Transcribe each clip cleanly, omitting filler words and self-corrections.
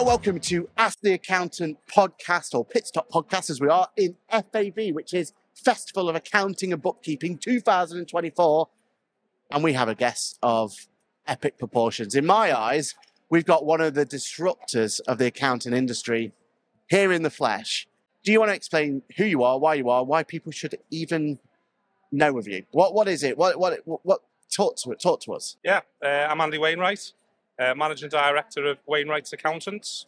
welcome to Ask the Accountant podcast, or Pit Stop podcast, as we are in FAB, which is Festival of Accounting and Bookkeeping 2024. And we have a guest of epic proportions. In my eyes, we've got one of the disruptors of the accounting industry here in the flesh. Do you want to explain who you are, why people should even know of you? What is it? Talk to us. Yeah, I'm Andy Wainwright, Managing Director of Wainwright's Accountants.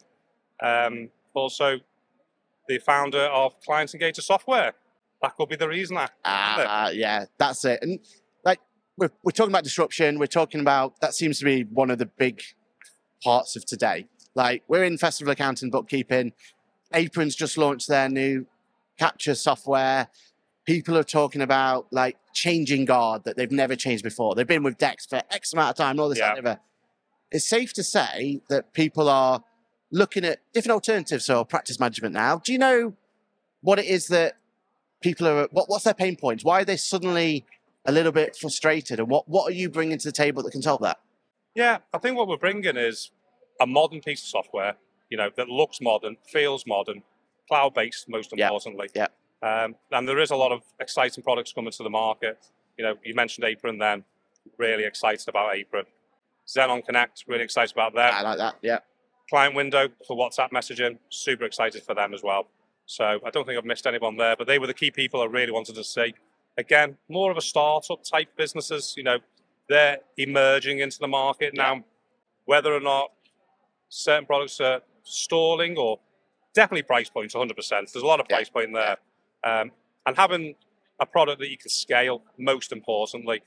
Also the founder of Client Engager Software. That could be the reason. Yeah, that's it. And like we're talking about disruption, we're talking about, that seems to be one of the big parts of today. Like, we're in Festival of Accounting and Bookkeeping. Apron's just launched their new capture software. People are talking about like changing guard that they've never changed before. They've been with Dex for X amount of time, all this and ever. It's safe to say that people are looking at different alternatives for practice management now. Do you know what it is that people are, what's their pain points? Why are they suddenly a little bit frustrated? And what are you bringing to the table that can solve that? Yeah, I think what we're bringing is a modern piece of software, that looks modern, feels modern, cloud-based, most importantly. Yeah. And there is a lot of exciting products coming to the market. You mentioned Apron then, really excited about Apron. Xenon Connect, really excited about them. I like that, yeah. Client Window for WhatsApp messaging, super excited for them as well. So I don't think I've missed anyone there, but they were the key people I really wanted to see. Again, more of a startup type businesses, they're emerging into the market now. Whether or not certain products are stalling, or definitely price points, 100%. There's a lot of price point there. And having a product that you can scale, most importantly,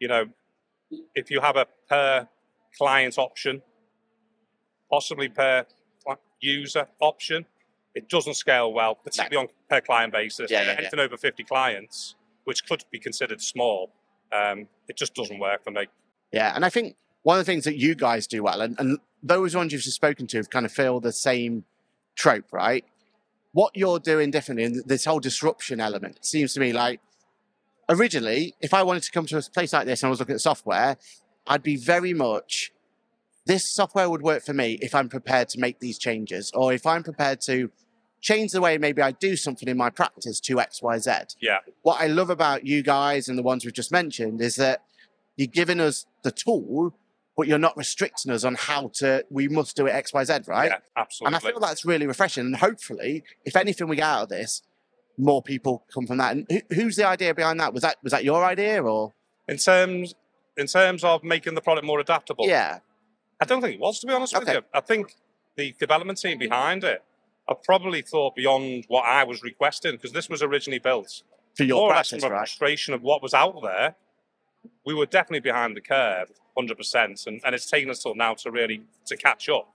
if you have a per client option, possibly per user option, it doesn't scale well, particularly on per client basis. Anything over 50 clients, which could be considered small, it just doesn't work for me. Yeah, and I think one of the things that you guys do well, and those ones you've just spoken to have kind of feel the same trope, right? What you're doing differently in this whole disruption element, it seems to me like, originally, if I wanted to come to a place like this and I was looking at software, I'd be very much, this software would work for me if I'm prepared to make these changes, or if I'm prepared to change the way maybe I do something in my practice to X, Y, Z. Yeah. What I love about you guys and the ones we've just mentioned is that you're giving us the tool, but you're not restricting us on we must do it X, Y, Z, right? Yeah, absolutely. And I feel that's really refreshing. And hopefully, if anything we get out of this, more people come from that. And who's the idea behind that? Was that your idea, or? In terms of making the product more adaptable? Yeah. I don't think it was, to be honest with you. I think the development team behind it, I probably thought beyond what I was requesting, because this was originally built for your practice, from a frustration of what was out there. We were definitely behind the curve, 100%, and it's taken us till now to catch up.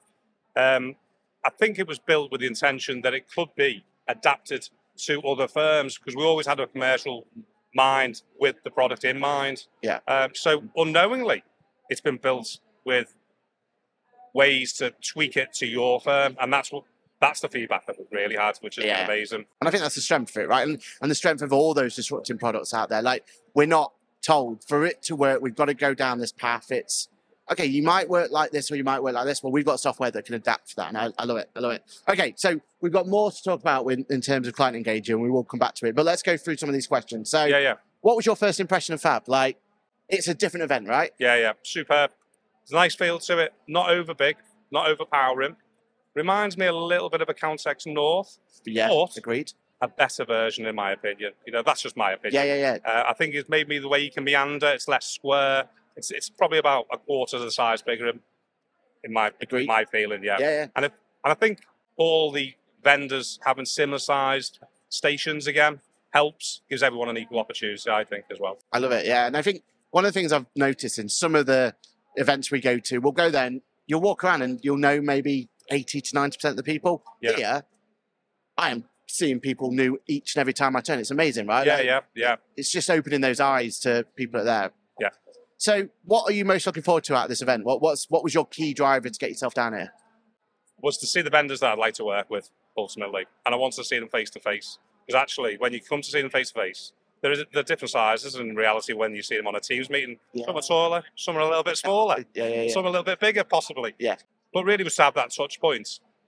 I think it was built with the intention that it could be adapted to other firms, because we always had a commercial mind with the product in mind. Yeah. So unknowingly, it's been built with ways to tweak it to your firm, and that's the feedback that we've really had, which is amazing. And I think that's the strength of it, right? And the strength of all those disrupting products out there. Like, we're not told for it to work, we've got to go down this path. It's okay, you might work like this or you might work like this. Well, we've got software that can adapt for that, and I love it. Okay, so we've got more to talk about in terms of Client Engager, and we will come back to it. But let's go through some of these questions. So, what was your first impression of Fab? Like, it's a different event, right? Yeah, superb. There's a nice feel to it. Not over big, not overpowering. Reminds me a little bit of Accountex North. Yeah, but agreed. A better version, in my opinion. That's just my opinion. Yeah. I think it's maybe the way you can meander. It's less square. It's probably about a quarter of the size bigger, in my feeling. Yeah. And I think all the vendors having similar sized stations again helps, gives everyone an equal opportunity, I think, as well. I love it. Yeah, and I think one of the things I've noticed in some of the events we go to, we'll go there and you'll walk around and you'll know maybe 80 to 90% of the people. Yeah. Here, I am seeing people new each and every time I turn. It's amazing, right? Yeah. It's just opening those eyes to people that are there. Yeah. So what are you most looking forward to at this event? What was your key driver to get yourself down here? Was to see the vendors that I'd like to work with, ultimately. And I want to see them face to face. Because actually, when you come to see them face to face, they're different sizes, and in reality, when you see them on a Teams meeting, some are taller, some are a little bit smaller, some are a little bit bigger, possibly. Yeah. But really, was to have that touch point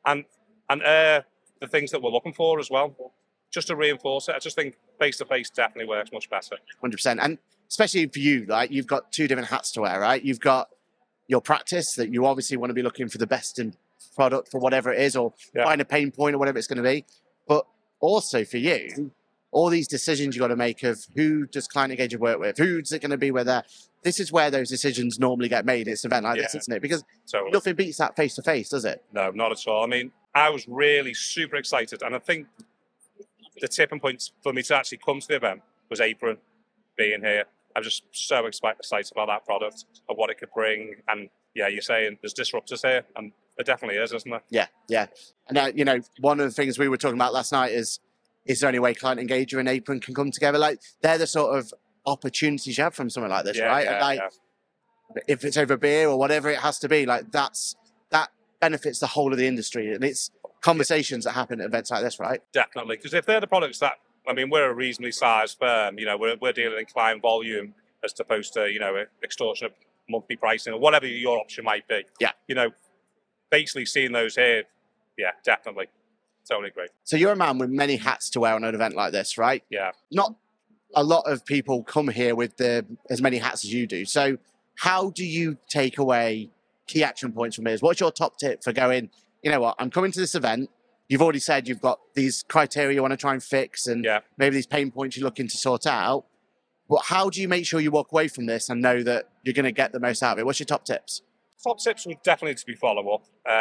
and air the things that we're looking for as well, just to reinforce it. I just think face-to-face definitely works much better. 100%. And especially for you, like you've got two different hats to wear, right? You've got your practice that you obviously want to be looking for the best in product for whatever it is, or find a pain point or whatever it's going to be. But also for you, all these decisions you got to make of who does client engagement work with, who's it going to be with there. This is where those decisions normally get made. It's an event like this, isn't it? Because nothing beats that face-to-face, does it? No, not at all. I mean, I was really super excited. And I think the tipping point for me to actually come to the event was Apron being here. I'm just so excited about that product and what it could bring. And yeah, you're saying there's disruptors here, and there definitely is, isn't there? Yeah. And one of the things we were talking about last night is there any way Client Engager and Apron can come together? Like, they're the sort of opportunities you have from something like this, right? And if it's over beer or whatever it has to be, like that benefits the whole of the industry, and it's conversations that happen at events like this, right? Definitely, because if they're the products that, I mean, we're a reasonably sized firm, we're dealing in client volume as opposed to, extortionate monthly pricing or whatever your option might be. Yeah. Basically seeing those here, yeah, definitely. Totally agree. So you're a man with many hats to wear on an event like this, right? Yeah. Not a lot of people come here with as many hats as you do. So how do you take away key action points from this? What's your top tip for going, you know what, I'm coming to this event. You've already said you've got these criteria you want to try and fix and maybe these pain points you're looking to sort out. But how do you make sure you walk away from this and know that you're going to get the most out of it? What's your top tips? Top tips would definitely to be follow-up.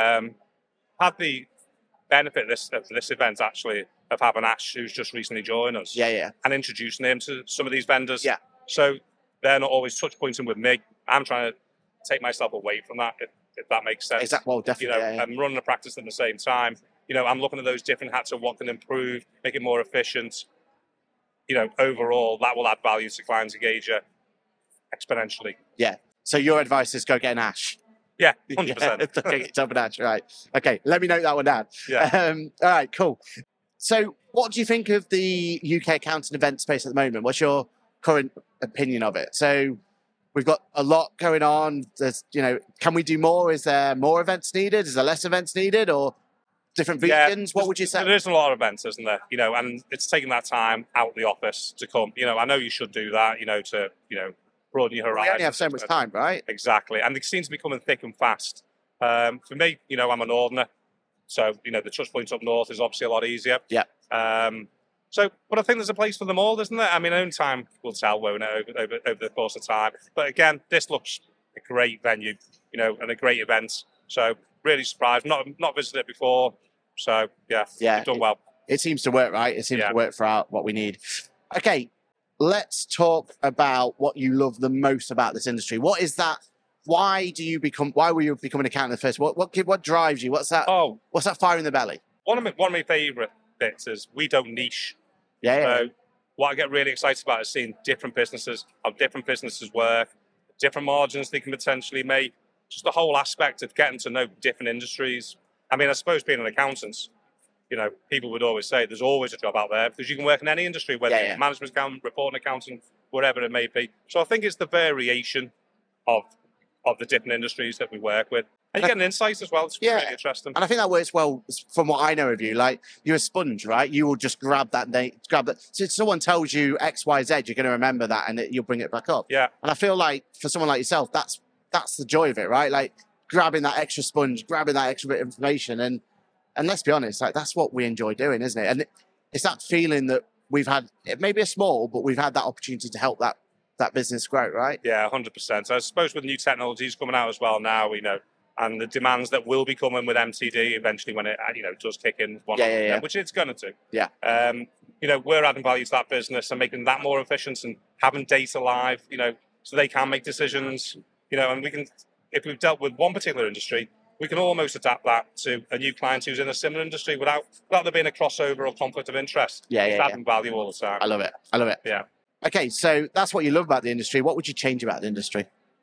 Had the benefit of this event actually of having Ash, who's just recently joined us, and introducing him to some of these vendors. Yeah. So they're not always touch pointing with me. I'm trying to take myself away from that, if that makes sense. Exactly. Well, definitely. I'm running a practice at the same time. I'm looking at those different hats of what can improve, make it more efficient. Overall, that will add value to Client Engager exponentially. Yeah. So your advice is go get an Ash. Yeah, 100%. Okay, jump an Ash, right. Okay, let me note that one down. Yeah. All right, cool. So what do you think of the UK accounting event space at the moment? What's your current opinion of it? So we've got a lot going on. There's, can we do more? Is there more events needed? Is there less events needed, or different regions? What would you say? There is a lot of events, isn't there? And it's taking that time out of the office to come. I know you should do that, to broaden your horizons. We only have so much time, right? Exactly. And it seems to be coming thick and fast. For me, I'm a northerner. So, the touch points up north is obviously a lot easier. Yeah. But I think there's a place for them all, isn't there? I mean, only time will tell, won't it, over the course of time. But again, this looks a great venue, and a great event. So really surprised. Not visited it before. So yeah, you've done well. It seems to work, right? It seems to work for what we need. Okay, let's talk about what you love the most about this industry. What is that? Why were you become an accountant first? What drives you? What's that? What's that fire in the belly? One of my favourite bits is we don't niche. Yeah. So what I get really excited about is seeing different businesses, how different businesses work, different margins they can potentially make. Just the whole aspect of getting to know different industries. I mean, I suppose being an accountant, people would always say there's always a job out there because you can work in any industry, whether it's management accountant, reporting accountant, whatever it may be. So I think it's the variation of the different industries that we work with. And you get an insight as well. It's really interesting. And I think that works well from what I know of you. Like, you're a sponge, right? You will just grab that. So if someone tells you X, Y, Z, you're going to remember that and you'll bring it back up. Yeah. And I feel like for someone like yourself, that's the joy of it, right? Like, grabbing that extra sponge, grabbing that extra bit of information. And let's be honest, like, that's what we enjoy doing, isn't it? And it's that feeling that we've had, it may be a small, but we've had that opportunity to help that business grow, right? Yeah, 100%. I suppose with new technologies coming out as well now, and the demands that will be coming with MTD eventually when it, does kick in, which it's going to. Yeah. We're adding value to that business and making that more efficient and having data live, so they can make decisions, and we can, if we've dealt with one particular industry, we can almost adapt that to a new client who's in a similar industry without there being a crossover or conflict of interest. It's adding value all the time. I love it. Yeah. Okay, so that's what you love about the industry. What would you change about the industry?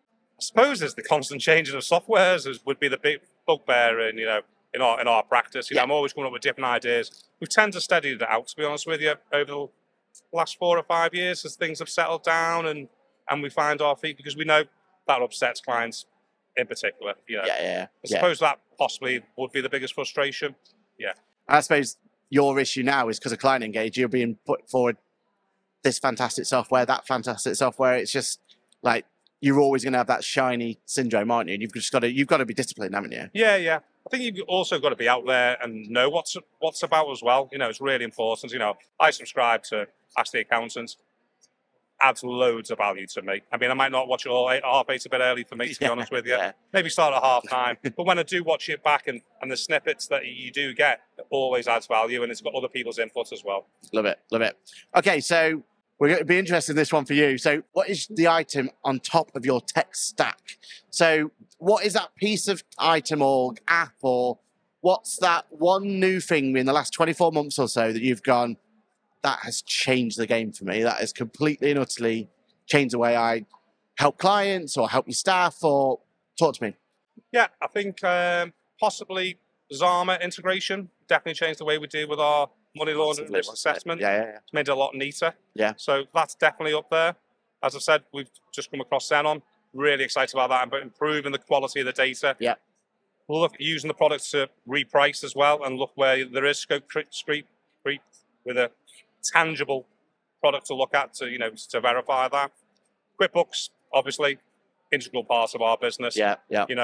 I suppose there's the constant changing of softwares would be the big bugbear in our practice. I'm always coming up with different ideas. We tend to study it out, to be honest with you, over the last 4 or 5 years as things have settled down and we find our feet, because we know that upsets clients. in particular. You know, Yeah. I suppose that possibly would be the biggest frustration. Yeah. I suppose your issue now is because of Client Engage, you're being put forward this fantastic software, that fantastic software. It's just like you're always going to have that shiny syndrome, aren't you? And you've got to be disciplined, haven't you? Yeah. I think you've also got to be out there and know what's about as well. You know, it's really important. You know, I subscribe to Ask the Accountant. Adds loads of value to me. I mean, I might not watch it all. Half eight's a bit early for me, to be honest with you. Yeah. Maybe start at half time. But when I do watch it back and the snippets that you do get, it always adds value, and it's got other people's input as well. Love it. Okay, so we're going to be interested in this one for you. So what is the item on top of your tech stack? So what is that piece of item or app, or what's that one new thing in the last 24 months or so that you've gone, that has changed the game for me? That has completely and utterly changed the way I help clients or help your staff, or talk to me. Yeah, I think possibly Zama integration definitely changed the way we deal with our money laundering risk assessment. Yeah. It's made it a lot neater. Yeah. So that's definitely up there. As I said, we've just come across Xenon. Really excited about that, but improving the quality of the data. Yeah. We'll look at using the products to reprice as well, and look where there is scope creep with a tangible product to look at to verify that. QuickBooks, obviously, integral part of our business. Yeah.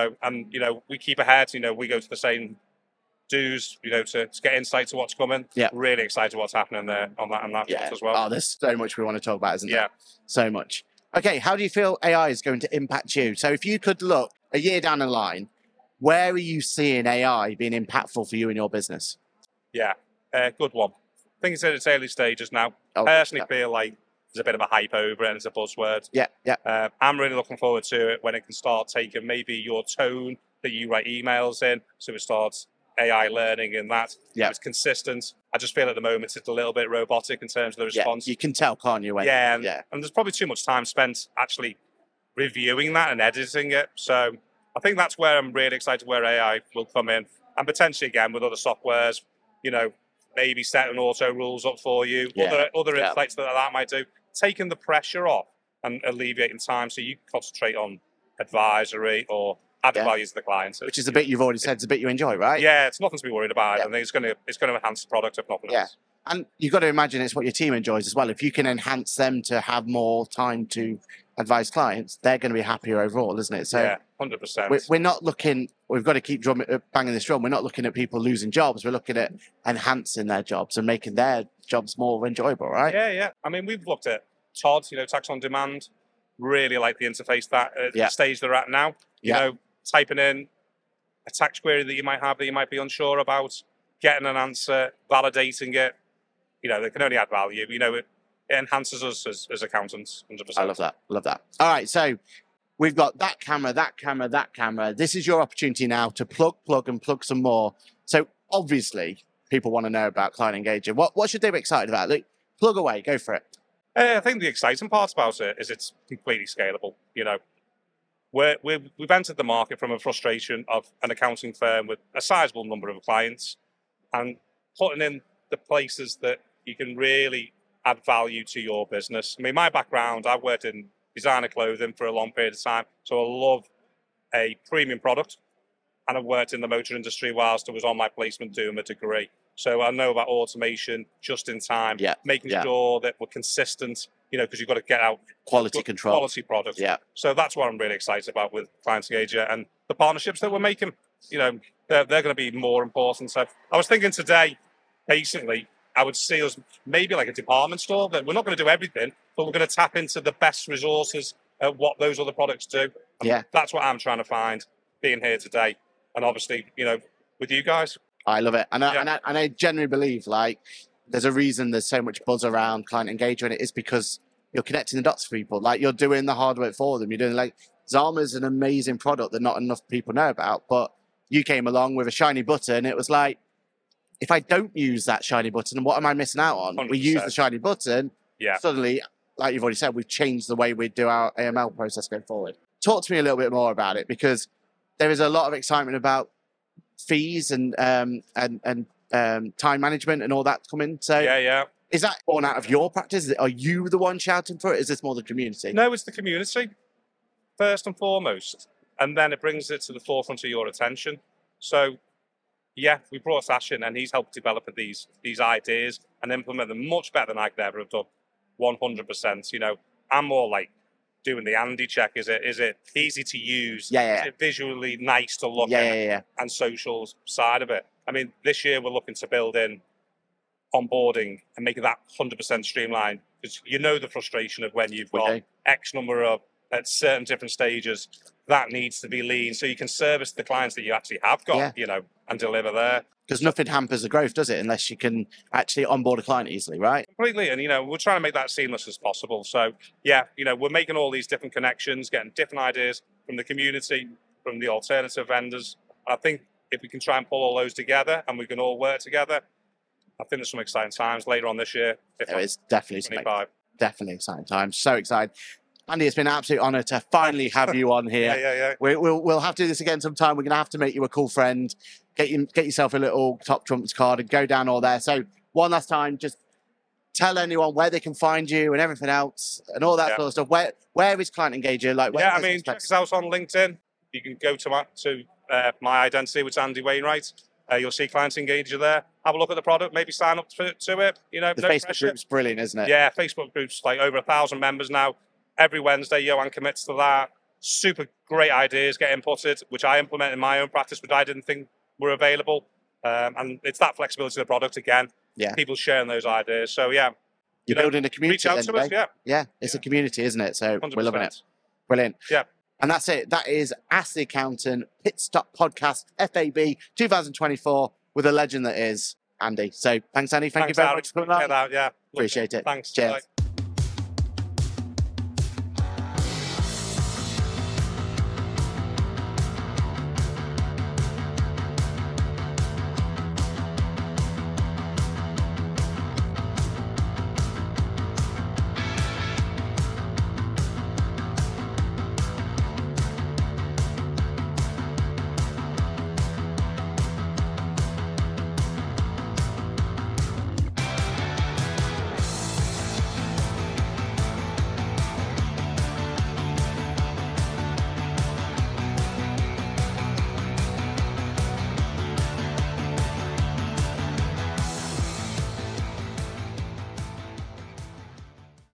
We keep ahead. We go to the same dues, to get insight to what's coming. Yeah. Really excited what's happening there on that front as well. Oh, there's so much we want to talk about, isn't there? Yeah. So much. Okay, how do you feel AI is going to impact you? So if you could look a year down the line, where are you seeing AI being impactful for you in your business? Yeah, good one. I think it's in its early stages now. Oh, Personally feel like there's a bit of a hype over it and it's a buzzword. Yeah. I'm really looking forward to it when it can start taking maybe your tone that you write emails in, so it starts AI learning in that. Yeah. It's consistent. I just feel at the moment it's a little bit robotic in terms of the response. You can tell, can't you? And there's probably too much time spent actually reviewing that and editing it. So I think that's where I'm really excited where AI will come in. And potentially, again, with other softwares, maybe setting auto rules up for you, other insights that might do, taking the pressure off and alleviating time so you can concentrate on advisory or added value to the clients. Which is the bit you've already said, it's a bit you enjoy, right? Yeah, it's nothing to be worried about. I think it's going to enhance the product if nothing else. And you've got to imagine it's what your team enjoys as well. If you can enhance them to have more time to advise clients, they're going to be happier overall, isn't it? So yeah, 100%. We're not looking, we've got to keep banging this drum. We're not looking at people losing jobs. We're looking at enhancing their jobs and making their jobs more enjoyable, right? Yeah. I mean, we've looked at Todd, Tax on Demand, really like the interface that at the stage they're at now. Typing in a tax query that you might be unsure about, getting an answer, validating it, they can only add value. It enhances us as accountants, 100%. I love that. All right, so we've got that camera. This is your opportunity now to plug some more. So obviously, people want to know about Client Engager. What should they be excited about? Look, plug away, go for it. I think the exciting part about it is it's completely scalable. We've entered the market from a frustration of an accounting firm with a sizable number of clients and putting in the places that you can really add value to your business. I mean, my background, I've worked in designer clothing for a long period of time, so I love a premium product, and I've worked in the motor industry whilst I was on my placement doing a degree. So I know about automation, just in time, making sure that we're consistent, because you've got to get out quality control, quality products. Yeah. So that's what I'm really excited about with Client Engager and the partnerships that we're making. They're going to be more important. So I was thinking today, basically, I would see us maybe like a department store. That we're not going to do everything, but we're going to tap into the best resources at what those other products do. And that's what I'm trying to find being here today. And obviously, with you guys. I love it. And I genuinely believe there's a reason there's so much buzz around Client Engager, and it is because you're connecting the dots for people. You're doing the hard work for them. You're doing Zama's an amazing product that not enough people know about, but you came along with a shiny button. It was like, if I don't use that shiny button, what am I missing out on? 100%. We use the shiny button. Suddenly, like you've already said, we've changed the way we do our AML process going forward. Talk to me a little bit more about it, because there is a lot of excitement about fees and time management and all that coming. So is that born out of your practice? Are you the one shouting for it? Is this more the community? No, it's the community. First and foremost, and then it brings it to the forefront of your attention. So, yeah, we brought Sash in, and he's helped develop these ideas and implement them much better than I could ever have done. 100%. You know, I'm more like doing the Andy check. Is it easy to use? Yeah. Is it visually nice to look Yeah, at? yeah. And socials side of it. I mean, this year we're looking to build in onboarding and make that 100% streamlined, because you know the frustration of when you've got X number of at certain different stages, that needs to be lean so you can service the clients that you actually have got, you know, and deliver there. Because nothing hampers the growth, does it? Unless you can actually onboard a client easily, right? Completely. And, you know, we're trying to make that seamless as possible. So, yeah, you know, we're making all these different connections, getting different ideas from the community, from the alternative vendors. I think if we can try and pull all those together and we can all work together, I think there's some exciting times later on this year. It's definitely exciting times. So excited. Andy, it's been an absolute honour to finally have you on here. Yeah. We'll have to do this again sometime. We're going to have to make you a cool friend, get yourself a little Top Trumps card and go down all there. So one last time, just tell anyone where they can find you and everything else and all that sort of stuff. Where is Client Engager? Like, I mean, check us out on LinkedIn. You can go to my identity, which is Andy Wainwright. You'll see Client Engager there. Have a look at the product, maybe sign up to it. You know, the Facebook group's brilliant, isn't it? Yeah, Facebook group's like over 1,000 members now. Every Wednesday, Johan commits to that. Super great ideas get inputted, which I implement in my own practice, which I didn't think were available. And it's that flexibility of the product again. Yeah. People sharing those ideas. So, yeah. You're building a community. Reach out to us, Yeah, it's a community, isn't it? So 100%. We're loving it. Brilliant. Yeah. And that's it. That is Ask the Accountant Pit Stop Podcast FAB 2024 with a legend that is Andy. So thanks, Andy. Thank you very much for coming on. Yeah. Appreciate it. Thanks. Cheers. Bye.